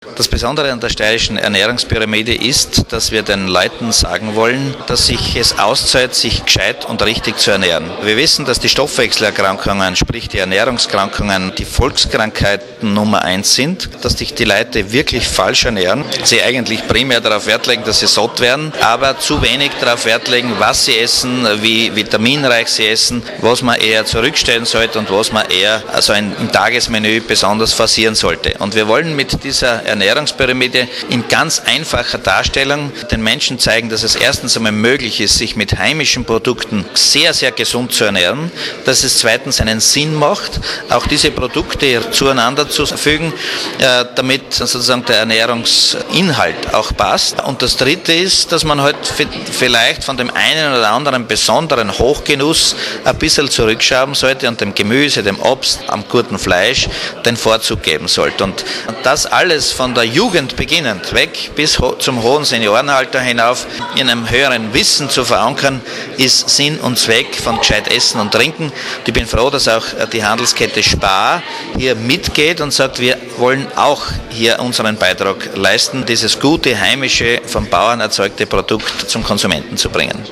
Das Besondere an der steirischen Ernährungspyramide ist, dass wir den Leuten sagen wollen, dass sich es auszahlt, sich gescheit und richtig zu ernähren. Wir wissen, dass die Stoffwechselerkrankungen, sprich die Ernährungskrankungen, die Volkskrankheiten Nummer 1 sind, dass sich die Leute wirklich falsch ernähren, sie eigentlich primär darauf Wert legen, dass sie satt werden, aber zu wenig darauf Wert legen, was sie essen, wie vitaminreich sie essen, was man eher zurückstellen sollte und was man eher also im Tagesmenü besonders forcieren sollte. Und wir wollen mit dieser Ernährungspyramide in ganz einfacher Darstellung den Menschen zeigen, dass es erstens einmal möglich ist, sich mit heimischen Produkten sehr, sehr gesund zu ernähren, dass es zweitens einen Sinn macht, auch diese Produkte zueinander zu fügen, damit sozusagen der Ernährungsinhalt auch passt. Und das Dritte ist, dass man halt vielleicht von dem einen oder anderen besonderen Hochgenuss ein bisschen zurückschrauben sollte und dem Gemüse, dem Obst, am guten Fleisch den Vorzug geben sollte. Und das alles von der Jugend beginnend, weg bis zum hohen Seniorenalter hinauf, in einem höheren Wissen zu verankern, ist Sinn und Zweck von gescheit Essen und Trinken. Und ich bin froh, dass auch die Handelskette Spar hier mitgeht und sagt, wir wollen auch hier unseren Beitrag leisten, dieses gute, heimische, vom Bauern erzeugte Produkt zum Konsumenten zu bringen.